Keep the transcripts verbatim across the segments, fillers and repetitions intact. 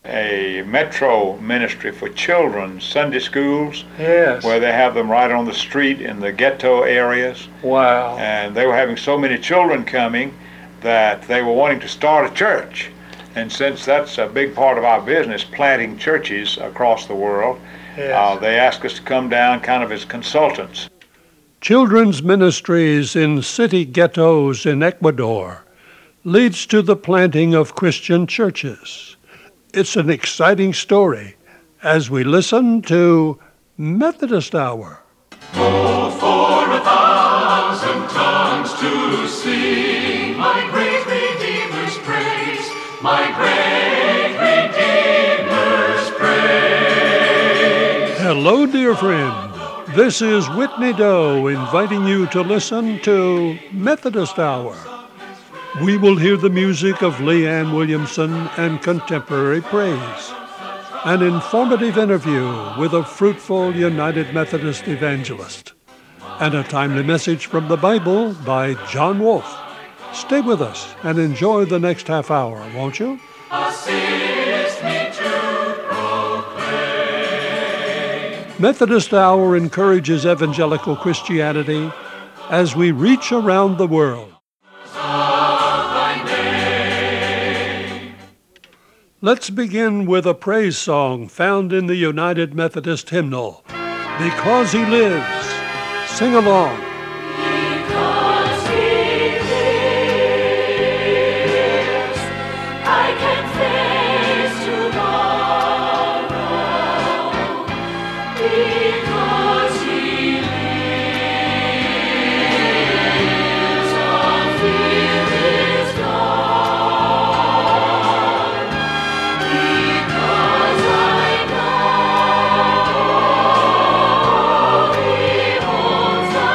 a metro ministry for children, Sunday schools, Yes. where they have them right on the street in the ghetto areas. Wow. And they were having so many children coming that they were wanting to start a church. And since that's a big part of our business, planting churches across the world, Yes. uh, they asked us to come down kind of as consultants. Children's ministries in city ghettos in Ecuador leads to the planting of Christian churches. It's an exciting story as we listen to Methodist Hour. Oh, for a thousand tongues to sing my great Redeemer's praise, my great Redeemer's praise. Hello, dear friend. This is Whitney Doe inviting you to listen to Methodist Hour. We will hear the music of Leanne Williamson and contemporary praise, an informative interview with a fruitful United Methodist evangelist, and a timely message from the Bible by John Wolfe. Stay with us and enjoy the next half hour, won't you? Assist me to proclaim. Methodist Hour encourages evangelical Christianity as we reach around the world. Let's begin with a praise song found in the United Methodist hymnal, Because He Lives. Sing along. Because He lives, I can face tomorrow. Because He lives, all fear is gone. Because I know He holds the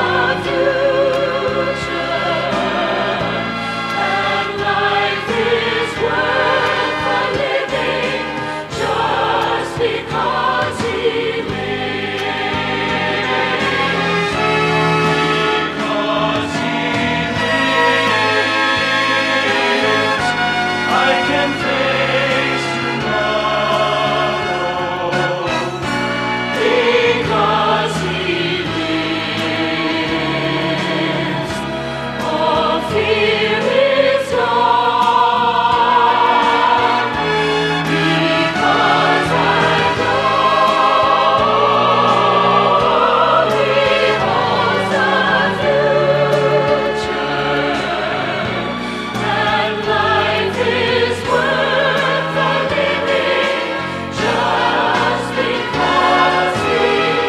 future, and life is worth the living just because He lives. Because He lives, I can face tomorrow. Because He lives, all fear is gone. Because I know He holds the future, and life is worth the living just because He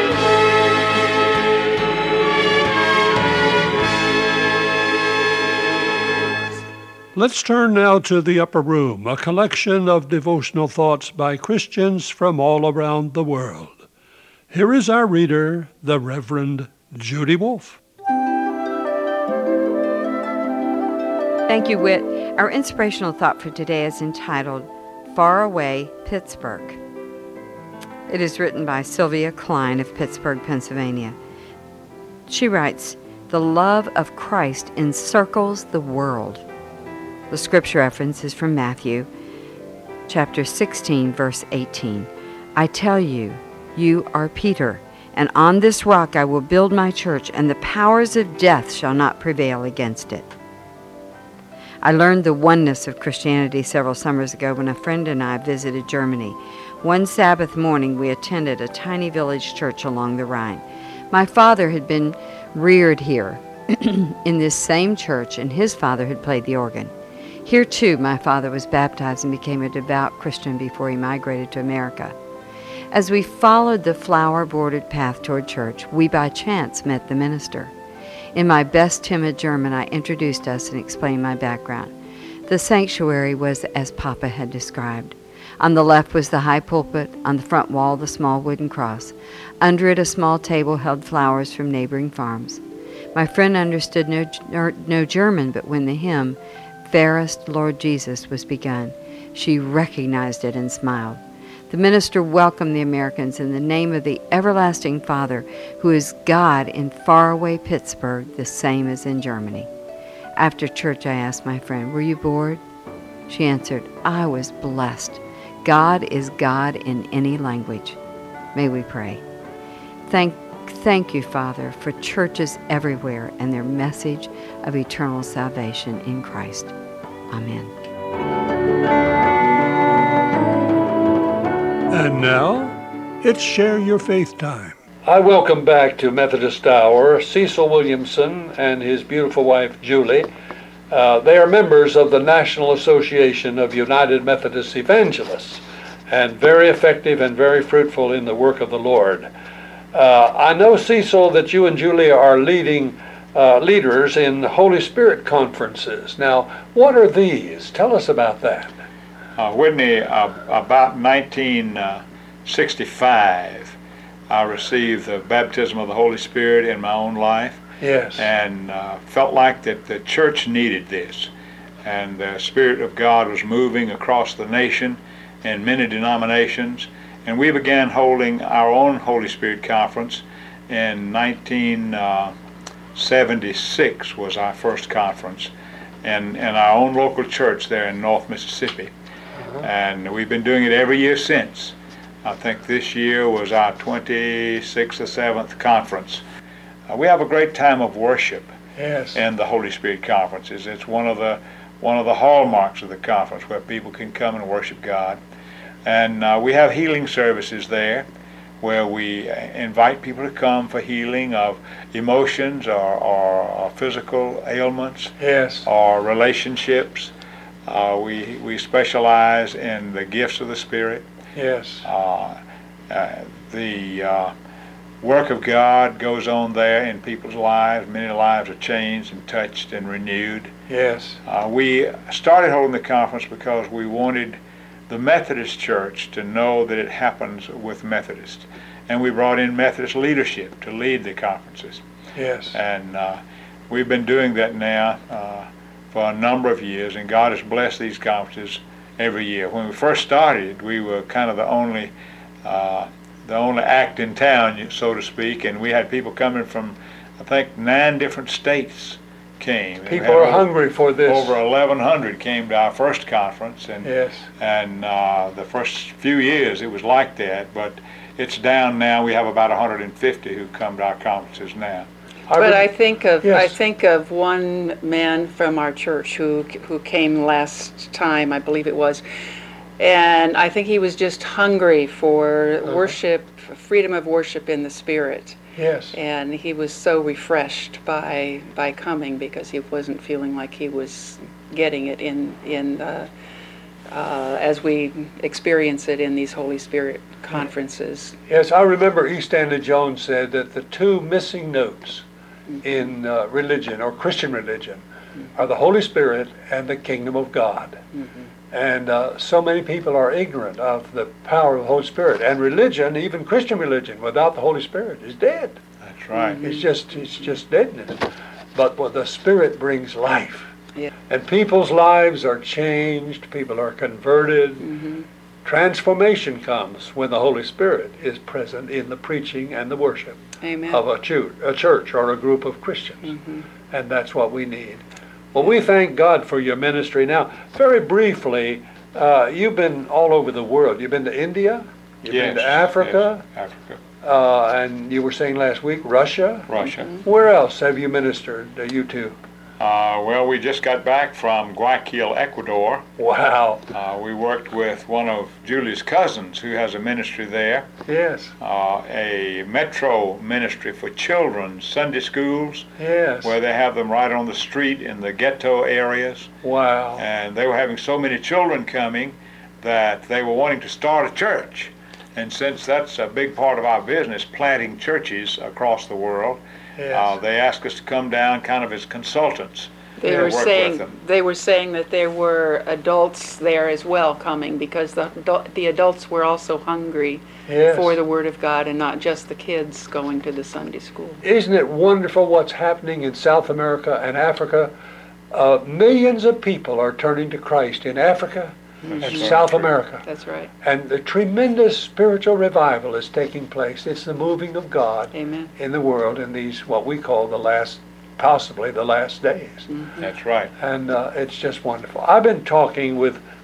lives. Let's turn now to the Upper Room, a collection of devotional thoughts by Christians from all around the world. Here is our reader, the Reverend Judy Wolfe. Thank you, Whit. Our inspirational thought for today is entitled Far Away Pittsburgh. It is written by Sylvia Klein of Pittsburgh, Pennsylvania. She writes, "The love of Christ encircles the world." The scripture reference is from Matthew chapter sixteen, verse eighteen. "I tell you, you are Peter, and on this rock I will build my church, and the powers of death shall not prevail against it." I learned the oneness of Christianity several summers ago when a friend and I visited Germany. One Sabbath morning, we attended a tiny village church along the Rhine. My father had been reared here in this same church, and his father had played the organ. Here, too, my father was baptized and became a devout Christian before he migrated to America. As we followed the flower-bordered path toward church, we by chance met the minister. In my best timid German, I introduced us and explained my background. The sanctuary was as Papa had described. On the left was the high pulpit, on the front wall the small wooden cross. Under it a small table held flowers from neighboring farms. My friend understood no, no German, but when the hymn, "Fairest Lord Jesus," was begun, she recognized it and smiled. The minister welcomed the Americans in the name of the everlasting Father, who is God in faraway Pittsburgh, the same as in Germany. After church, I asked my friend, "Were you bored?" She answered, "I was blessed. God is God in any language. May we pray. Thank, thank you, Father, for churches everywhere and their message of eternal salvation in Christ. Amen. And now, it's Share Your Faith time. I welcome back to Methodist Hour Cecil Williamson and his beautiful wife, Julie. Uh, they are members of the National Association of United Methodist Evangelists and very effective and very fruitful in the work of the Lord. Uh, I know, Cecil, that you and Julie are leading uh, leaders in Holy Spirit conferences. Now, what are these? Tell us about that. Uh, Whitney, uh, about nineteen sixty-five, I received the baptism of the Holy Spirit in my own life. Yes. And uh, felt like that the church needed this. And the Spirit of God was moving across the nation in many denominations. And we began holding our own Holy Spirit conference in nineteen seventy-six was our first conference in, in our own local church there in North Mississippi. Uh-huh. And we've been doing it every year since. I think this year was our twenty-sixth or seventh conference. Uh, we have a great time of worship Yes. in the Holy Spirit conferences. It's one of the one of the hallmarks of the conference where people can come and worship God. And uh, we have healing services there where we invite people to come for healing of emotions or, or, or physical ailments Yes. or relationships. Uh, we, we specialize in the gifts of the Spirit. Yes. Uh, uh, the uh, work of God goes on there in people's lives. Many lives are changed and touched and renewed. Yes. Uh, we started holding the conference because we wanted the Methodist Church to know that it happens with Methodists. And we brought in Methodist leadership to lead the conferences. Yes. And uh, we've been doing that now uh, for a number of years, and God has blessed these conferences every year. When we first started, we were kind of the only uh, the only act in town, so to speak, and we had people coming from, I think, nine different states came. We People had are over, hungry for this. Over eleven hundred came to our first conference, and Yes. and uh, the first few years it was like that, but it's down now. We have about one hundred fifty who come to our conferences now. But I think of I Yes. think of one man from our church who who came last time, I believe it was, and I think he was just hungry for Uh-huh. worship, freedom of worship in the Spirit, Yes. and he was so refreshed by by coming because he wasn't feeling like he was getting it in in uh, uh, as we experience it in these Holy Spirit conferences. Yes, I remember E. Stanley Jones said that the two missing notes in uh, religion or Christian religion are the Holy Spirit and the kingdom of God. And uh, so many people are ignorant of the power of the Holy Spirit. And religion, even Christian religion, without the Holy Spirit is dead. That's right. It's just it's just deadness. But what the Spirit brings life. Yeah. And people's lives are changed. People are converted. Mm-hmm. Transformation comes when the Holy Spirit is present in the preaching and the worship Amen. of a church, a church or a group of Christians. Mm-hmm. And that's what we need. Well, we thank God for your ministry. Now, very briefly, uh, you've been all over the world. You've been to India, you've Yes, been to Africa, yes, Africa, uh, and you were saying last week, Russia. Russia. Where else have you ministered, uh, you two? Uh, well, we just got back from Guayaquil, Ecuador. Wow. Uh, we worked with one of Julie's cousins who has a ministry there, Yes, uh, a metro ministry for children, Sunday schools, yes. where they have them right on the street in the ghetto areas. Wow. And they were having so many children coming that they were wanting to start a church. And since that's a big part of our business, planting churches across the world, Yes. uh, they asked us to come down kind of as consultants. They to were work with saying them. they were saying that there were adults there as well coming because the adult- the adults were also hungry Yes. for the Word of God and not just the kids going to the Sunday school. Isn't it wonderful what's happening in South America and Africa? Uh, millions of people are turning to Christ in Africa and That's South true. America. That's right. And the tremendous spiritual revival is taking place. It's the moving of God Amen. in the world in these, what we call the last, possibly the last days. That's right. And uh, it's just wonderful. I've been talking with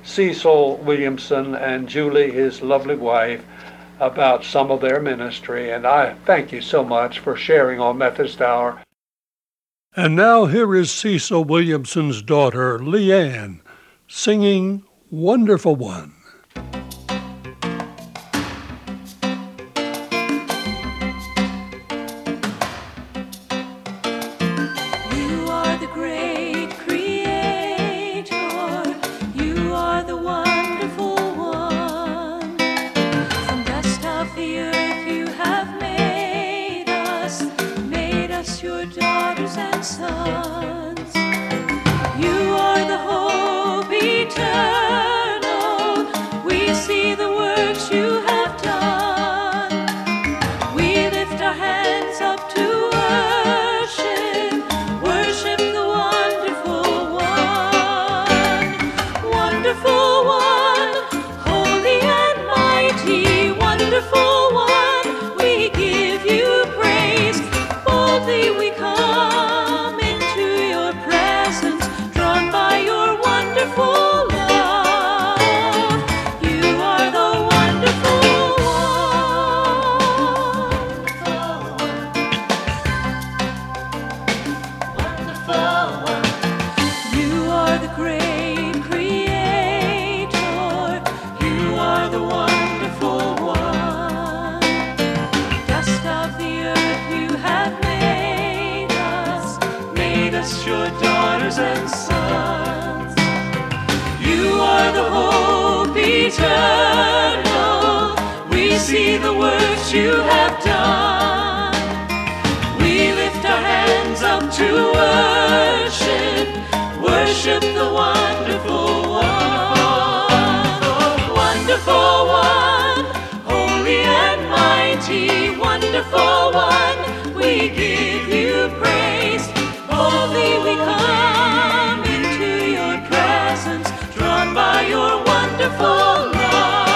Cecil Williamson and Julie, his lovely wife, about some of their ministry. And I thank you so much for sharing on Methodist Hour. And now here is Cecil Williamson's daughter, Leanne, singing Wonderful One. You are the great creator. You are the wonderful one. From dust of the earth you have made us, made us your daughters and sons. You are the hope eternal. We see the works you have done. We lift our hands up to worship, worship the wonderful one. Wonderful one, holy and mighty, wonderful one, we give you praise. Boldly we come into your presence, drawn by your wonderful love. You are the wonderful one. You are the great creator. You are the wonderful one. Dust of the earth you have made us, made us your daughters and sons. You are the hope eternal. We see the works you have done. We lift our hands up to worship, worship the wonderful one. Wonderful one, holy and mighty, wonderful one, we give you praise. Boldly we come into your presence, drawn by your wonderful love.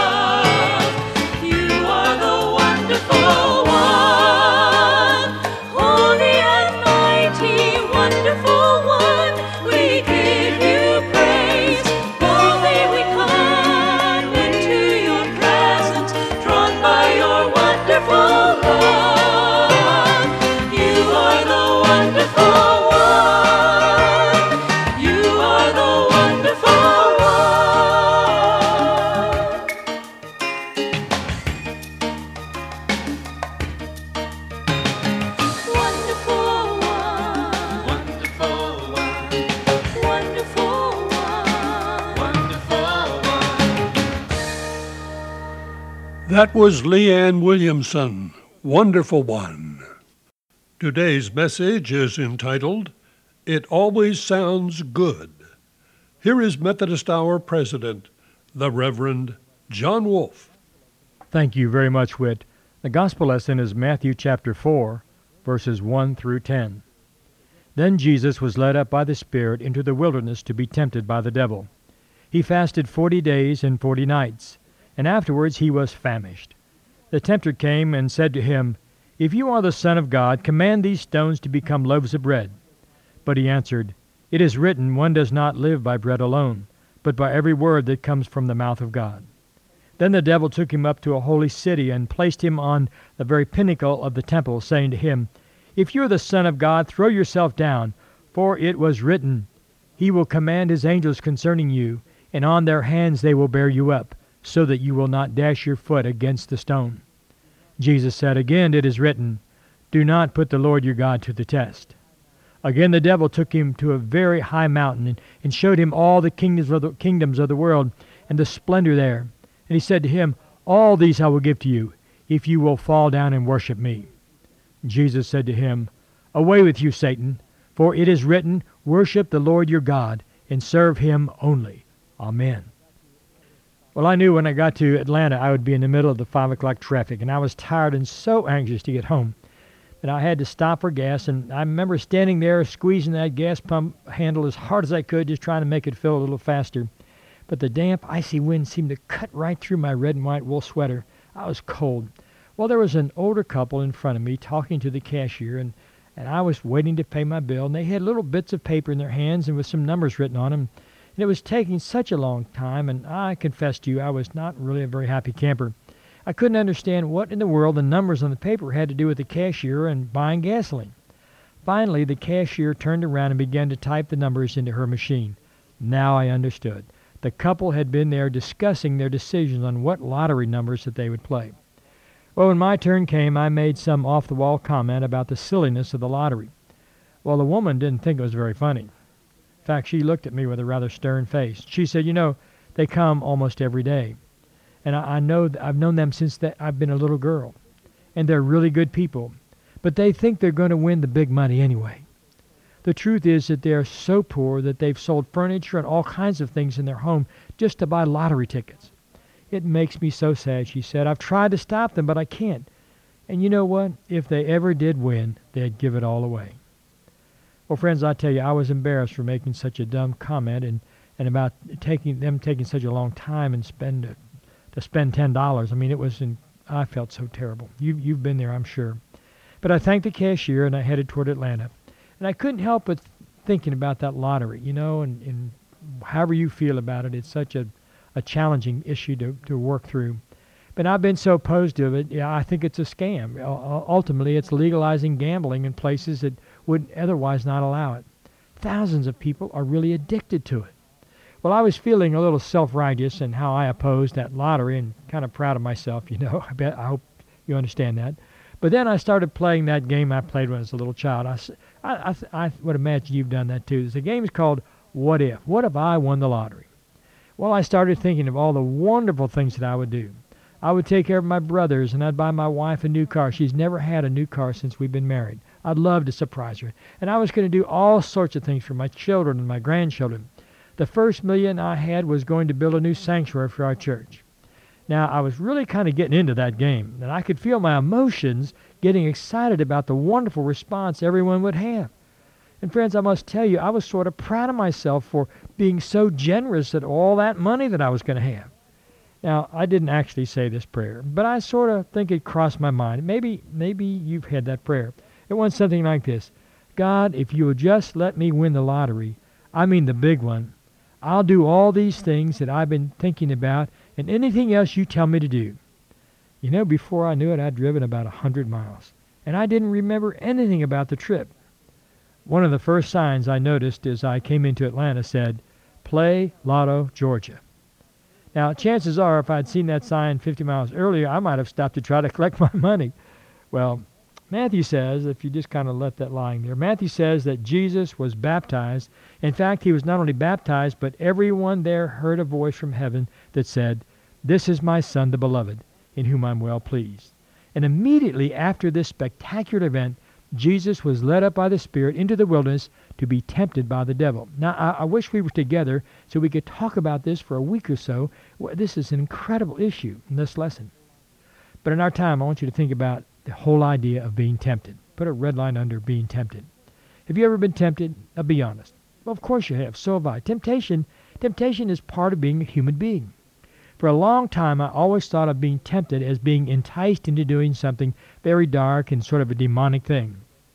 You are the wonderful one, holy and mighty, wonderful one, we give you praise. Boldly we come into your presence, drawn by your wonderful love. You are the wonderful one. You are the wonderful That was Leanne Williamson, Wonderful One. Today's message is entitled, It Always Sounds Good. Here is Methodist Hour President, the Reverend John Wolfe. Thank you very much, Whit. The gospel lesson is Matthew chapter four, verses one through ten. Then Jesus was led up by the Spirit into the wilderness to be tempted by the devil. He fasted forty days and forty nights, and afterwards he was famished. The tempter came and said to him, If you are the Son of God, command these stones to become loaves of bread. But he answered, It is written, One does not live by bread alone, but by every word that comes from the mouth of God. Then the devil took him up to a holy city and placed him on the very pinnacle of the temple, saying to him, If you are the Son of God, throw yourself down, for it was written, He will command His angels concerning you, and on their hands they will bear you up, so that you will not dash your foot against the stone. Jesus said again, It is written, Do not put the Lord your God to the test. Again the devil took him to a very high mountain and, and showed him all the kingdoms of the kingdoms of the world and the splendor there. And he said to him, All these I will give to you, if you will fall down and worship me. Jesus said to him, Away with you, Satan, for it is written, Worship the Lord your God, and serve him only. Amen. Well, I knew when I got to Atlanta I would be in the middle of the five o'clock traffic, and I was tired and so anxious to get home that I had to stop for gas, and I remember standing there squeezing that gas pump handle as hard as I could, just trying to make it fill a little faster. But the damp, icy wind seemed to cut right through my red and white wool sweater. I was cold. Well, there was an older couple in front of me talking to the cashier, and, and I was waiting to pay my bill, and they had little bits of paper in their hands and with some numbers written on them. And it was taking such a long time, and I confess to you, I was not really a very happy camper. I couldn't understand what in the world the numbers on the paper had to do with the cashier and buying gasoline. Finally, the cashier turned around and began to type the numbers into her machine. Now I understood. The couple had been there discussing their decisions on what lottery numbers that they would play. Well, when my turn came, I made some off-the-wall comment about the silliness of the lottery. Well, the woman didn't think it was very funny. In fact, she looked at me with a rather stern face. She said, you know, they come almost every day. And I, I know th- I've known them since that I've been a little girl. And they're really good people. But they think they're going to win the big money anyway. The truth is that they're so poor that they've sold furniture and all kinds of things in their home just to buy lottery tickets. It makes me so sad, she said. I've tried to stop them, but I can't. And you know what? If they ever did win, they'd give it all away. Well, friends, I tell you, I was embarrassed for making such a dumb comment and, and about taking them taking such a long time and spend uh, to spend ten dollars. I mean, it was, in, I felt so terrible. You, you've been there, I'm sure. But I thanked the cashier, and I headed toward Atlanta. And I couldn't help but thinking about that lottery, you know, and, and however you feel about it, it's such a, a challenging issue to, to work through. But I've been so opposed to it, yeah, I think it's a scam. U- ultimately, it's legalizing gambling in places that would otherwise not allow it. Thousands of people are really addicted to it. Well, I was feeling a little self-righteous in how I opposed that lottery and kind of proud of myself, you know. I bet, I hope you understand that. But then I started playing that game I played when I was a little child. I, I, I, I would imagine you've done that too. The game is called What If? What if I won the lottery? Well, I started thinking of all the wonderful things that I would do. I would take care of my brothers, and I'd buy my wife a new car. She's never had a new car since we've been married. I'd love to surprise her. And I was going to do all sorts of things for my children and my grandchildren. The first million I had was going to build a new sanctuary for our church. Now, I was really kind of getting into that game, and I could feel my emotions getting excited about the wonderful response everyone would have. And friends, I must tell you, I was sort of proud of myself for being so generous at all that money that I was going to have. Now, I didn't actually say this prayer, but I sort of think it crossed my mind. Maybe, maybe you've had that prayer. It went something like this. God, if you would just let me win the lottery, I mean the big one, I'll do all these things that I've been thinking about and anything else you tell me to do. You know, before I knew it, I'd driven about a hundred miles, and I didn't remember anything about the trip. One of the first signs I noticed as I came into Atlanta said, Play Lotto, Georgia. Now, chances are, if I'd seen that sign fifty miles earlier, I might have stopped to try to collect my money. Well, Matthew says, if you just kind of let that lying there, Matthew says that Jesus was baptized. In fact, he was not only baptized, but everyone there heard a voice from heaven that said, This is my Son, the beloved, in whom I'm well pleased. And immediately after this spectacular event, Jesus was led up by the Spirit into the wilderness to be tempted by the devil. Now, I, I wish we were together so we could talk about this for a week or so. Well, this is an incredible issue in this lesson. But in our time, I want you to think about the whole idea of being tempted. Put a red line under being tempted. Have you ever been tempted? Now, be honest. Well, of course you have. So have I. Temptation, temptation is part of being a human being. For a long time, I always thought of being tempted as being enticed into doing something very dark and sort of a demonic thing.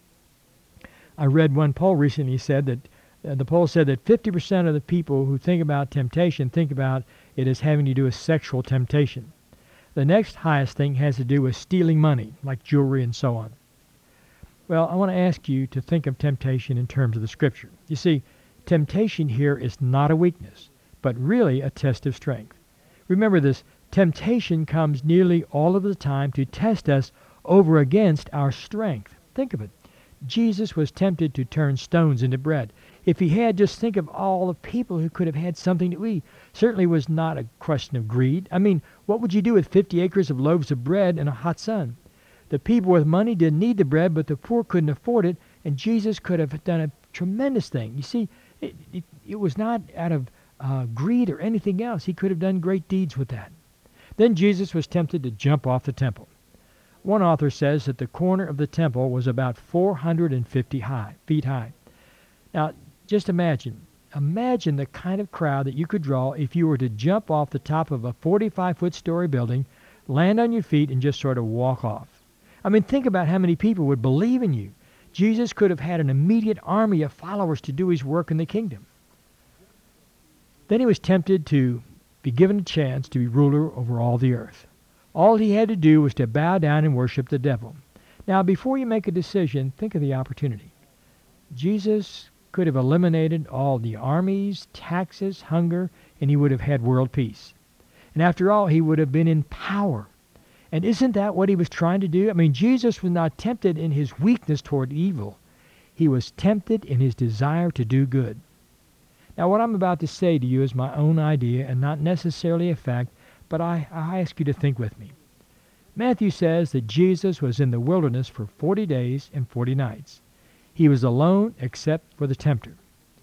I read one poll recently said that uh, the poll said that fifty percent of the people who think about temptation think about it as having to do with sexual temptation. The next highest thing has to do with stealing money, like jewelry and so on. Well, I want to ask you to think of temptation in terms of the Scripture. You see, temptation here is not a weakness, but really a test of strength. Remember this, temptation comes nearly all of the time to test us over against our strength. Think of it. Jesus was tempted to turn stones into bread. If he had, just think of all the people who could have had something to eat. Certainly was not a question of greed. I mean, what would you do with fifty acres of loaves of bread in a hot sun? The people with money didn't need the bread, but the poor couldn't afford it, and Jesus could have done a tremendous thing. You see, it, it, it was not out of uh, greed or anything else. He could have done great deeds with that. Then Jesus was tempted to jump off the temple. One author says that the corner of the temple was about four hundred fifty high, feet high. Now, just imagine, imagine the kind of crowd that you could draw if you were to jump off the top of a forty-five foot story building, land on your feet, and just sort of walk off. I mean, think about how many people would believe in you. Jesus could have had an immediate army of followers to do his work in the kingdom. Then he was tempted to be given a chance to be ruler over all the earth. All he had to do was to bow down and worship the devil. Now, before you make a decision, think of the opportunity. Jesus could have eliminated all the armies, taxes, hunger, and he would have had world peace. And after all, he would have been in power. And isn't that what he was trying to do? I mean, Jesus was not tempted in his weakness toward evil. He was tempted in his desire to do good. Now, what I'm about to say to you is my own idea and not necessarily a fact, but I, I ask you to think with me. Matthew says that Jesus was in the wilderness for forty days and forty nights. He was alone except for the tempter.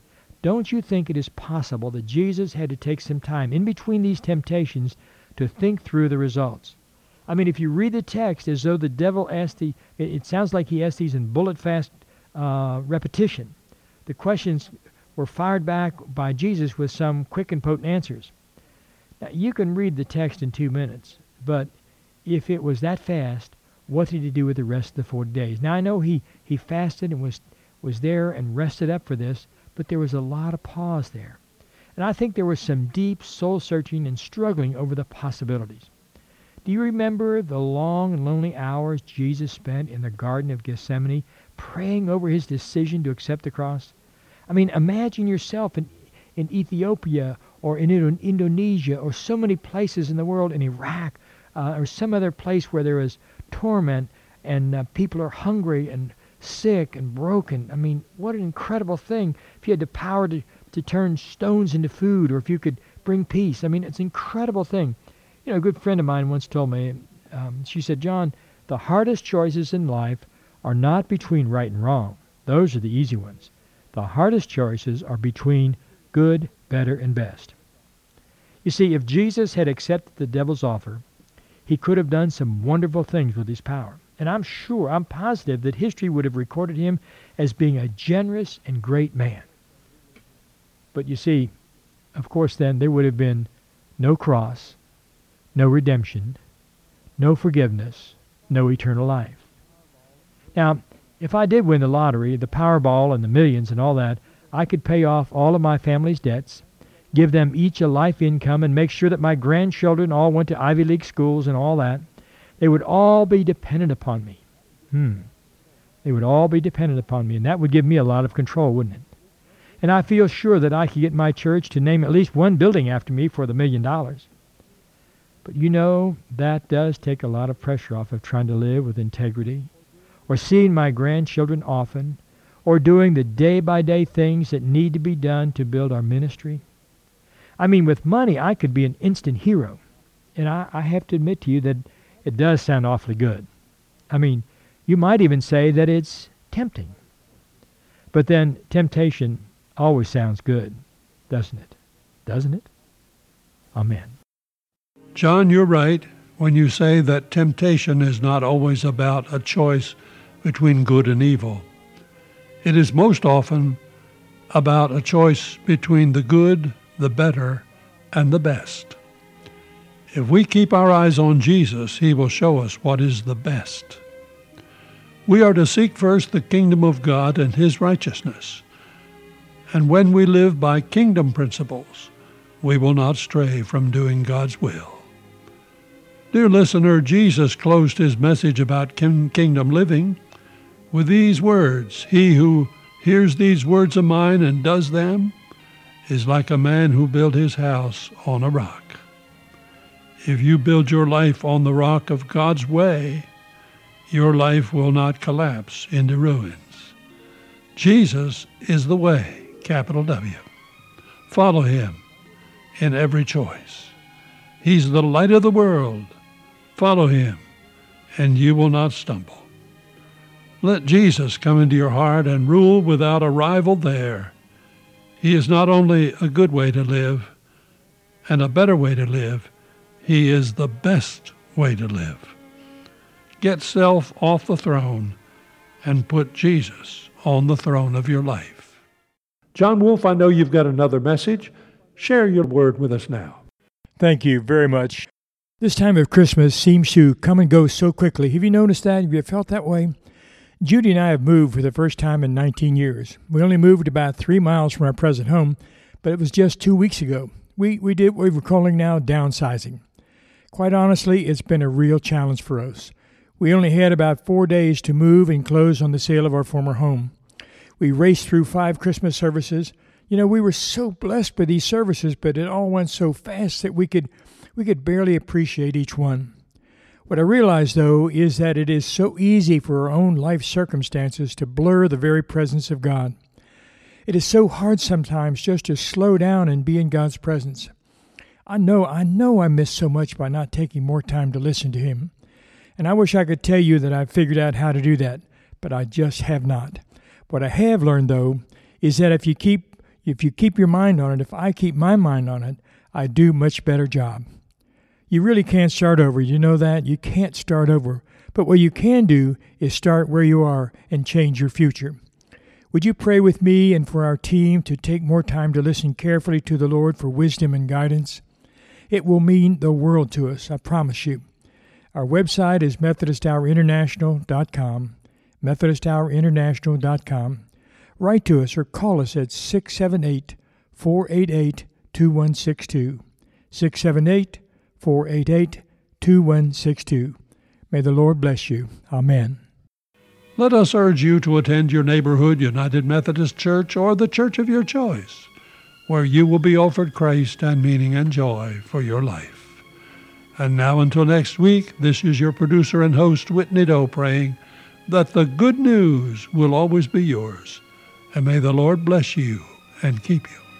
Don't you think it is possible that Jesus had to take some time in between these temptations to think through the results? I mean, if you read the text as though the devil asked the, it, it sounds like he asked these in bullet-fast uh, repetition. The questions were fired back by Jesus with some quick and potent answers. Now, you can read the text in two minutes, but if it was that fast, what did he do with the rest of the forty days? Now, I know he, he fasted and was, was there and rested up for this, but there was a lot of pause there. And I think there was some deep soul-searching and struggling over the possibilities. Do you remember the long and lonely hours Jesus spent in the Garden of Gethsemane praying over his decision to accept the cross? I mean, imagine yourself in, in Ethiopia or in Indonesia or so many places in the world, in Iraq, uh, or some other place where there is torment and uh, people are hungry and sick and broken. I mean, what an incredible thing if you had the power to, to turn stones into food, or if you could bring peace. I mean, it's an incredible thing. You know, a good friend of mine once told me, um, she said, John, the hardest choices in life are not between right and wrong. Those are the easy ones. The hardest choices are between good, better, and best. You see, if Jesus had accepted the devil's offer, he could have done some wonderful things with his power. And I'm sure, I'm positive that history would have recorded him as being a generous and great man. But you see, of course then, there would have been no cross, no redemption, no forgiveness, no eternal life. Now, if I did win the lottery, the Powerball and the millions and all that, I could pay off all of my family's debts, give them each a life income, and make sure that my grandchildren all went to Ivy League schools and all that. They would all be dependent upon me. Hmm. They would all be dependent upon me, and that would give me a lot of control, wouldn't it? And I feel sure that I could get my church to name at least one building after me for the million dollars. But you know, that does take a lot of pressure off of trying to live with integrity, or seeing my grandchildren often, or doing the day-by-day things that need to be done to build our ministry. I mean, with money, I could be an instant hero. And I, I have to admit to you that it does sound awfully good. I mean, you might even say that it's tempting. But then temptation always sounds good, doesn't it? Doesn't it? Amen. John, you're right when you say that temptation is not always about a choice between good and evil. It is most often about a choice between the good, the better, and the best. If we keep our eyes on Jesus, he will show us what is the best. We are to seek first the kingdom of God and his righteousness. And when we live by kingdom principles, we will not stray from doing God's will. Dear listener, Jesus closed his message about kingdom living with these words, "He who hears these words of mine and does them is like a man who built his house on a rock." If you build your life on the rock of God's way, your life will not collapse into ruins. Jesus is the way, capital W. Follow him in every choice. He's the light of the world. Follow him, and you will not stumble. Let Jesus come into your heart and rule without a rival there. He is not only a good way to live and a better way to live, he is the best way to live. Get self off the throne and put Jesus on the throne of your life. John Wolfe, I know you've got another message. Share your word with us now. Thank you very much. This time of Christmas seems to come and go so quickly. Have you noticed that? Have you felt that way? Judy and I have moved for the first time in nineteen years. We only moved about three miles from our present home, but it was just two weeks ago. We, we did what we're calling now downsizing. Quite honestly, it's been a real challenge for us. We only had about four days to move and close on the sale of our former home. We raced through five Christmas services. You know, we were so blessed by these services, but it all went so fast that we could we could barely appreciate each one. What I realize, though, is that it is so easy for our own life circumstances to blur the very presence of God. It is so hard sometimes just to slow down and be in God's presence. I know, I know I miss so much by not taking more time to listen to Him. And I wish I could tell you that I've figured out how to do that, but I just have not. What I have learned, though, is that if you keep if you keep your mind on it, if I keep my mind on it, I do a much better job. You really can't start over. You know that? You can't start over. But what you can do is start where you are and change your future. Would you pray with me and for our team to take more time to listen carefully to the Lord for wisdom and guidance? It will mean the world to us, I promise you. Our website is Methodist Hour International dot com, Methodist Hour International dot com. Write to us or call us at six seven eight, four eight eight, two one six two, six seven eight, four eight eight, two one six two. May the Lord bless you. Amen. Let us urge you to attend your neighborhood United Methodist Church or the church of your choice, where you will be offered Christ and meaning and joy for your life. And now until next week, this is your producer and host, Whitney Doe, praying that the good news will always be yours. And may the Lord bless you and keep you.